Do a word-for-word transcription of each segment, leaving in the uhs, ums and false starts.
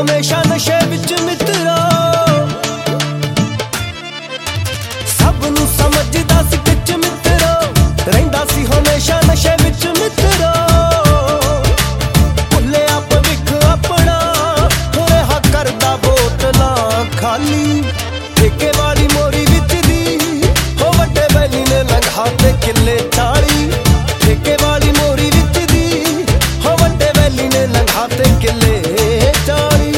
हमेशा नशे विच मित्रा, सब नूं समझदा सी किच मित्रा, रहिंदा सी हमेशा नशे विच मित्रा। भुल्लिया भविख अपना होया करदा बोतलां खाली, ठेके वाली मोरी विच दी हो वड्डे बैली ने लंघा ते किले चाली, ठेके वाली मोरी विच दी हो वड्डे बैली ने लंघा ते किले चाली।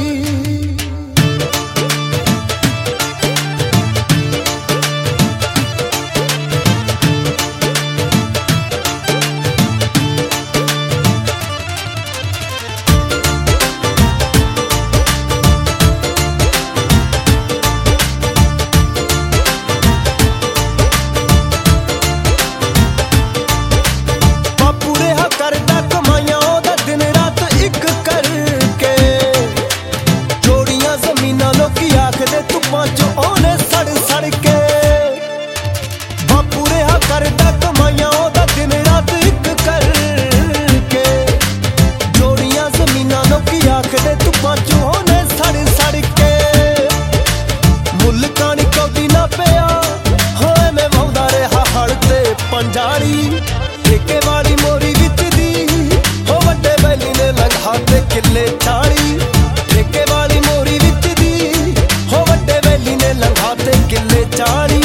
ठेके वाली मोरी विच दी हो वड्डे बैली ने लंघा ते किले चाली, ठेके वाली मोरी विच दी हो वड्डे बैली ने लंघा ते किले चाली।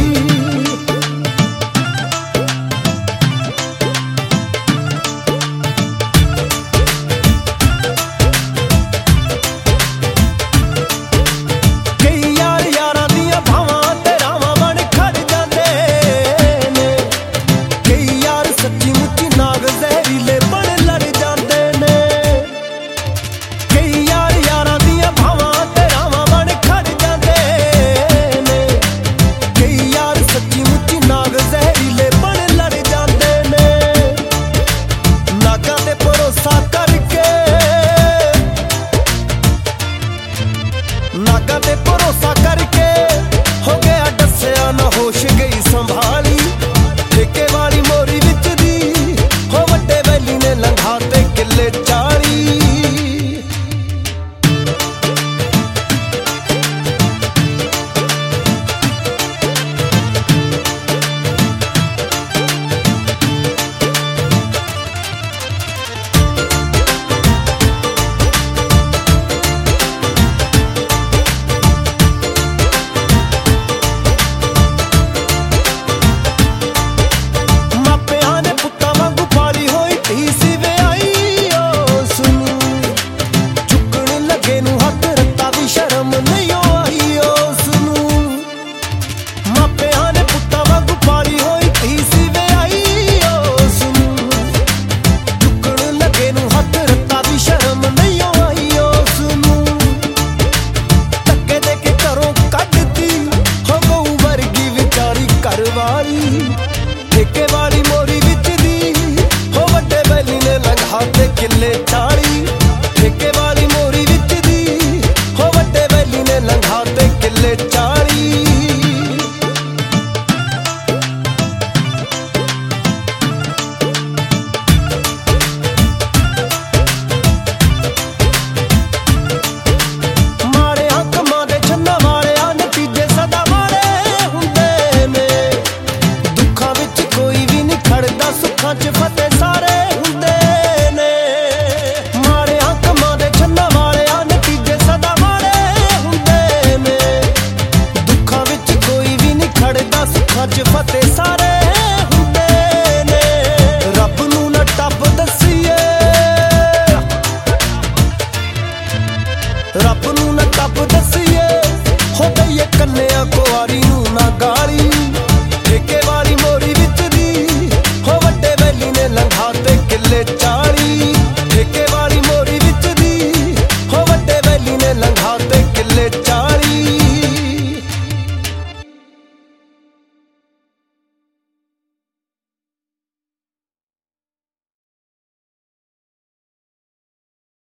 नागा ते भरोसा करके हो गया डस्या ना होश गई संभाली, ठेके वाली मोरी विच दी हो वड्डे बैली ने लंघा ते किले चाली। ठेके वाली मोरी विच दी हो वड्डे बैली ने लंघा ते किले चाली, ठेके वाली मोरी विच दी हो वड्डे बैली ने लंघा ते किले चाली। फतेह सारे हुंदे ने मारे हकमां दे छन्ना वालिया नतीजे सदा मारे हुंदे ने, दुखां विच कोई भी नहीं खड़दा सुखां च फतेह सारे हुंदे ने। रब नूं ना टप दसीए, रब नूं ना टप दसीए हो दईए कन्या कुआरी नूं ना गाली, ठेके वाली मोरी विच दी हो वड्डे बैली ने लंघा ते किले चाली।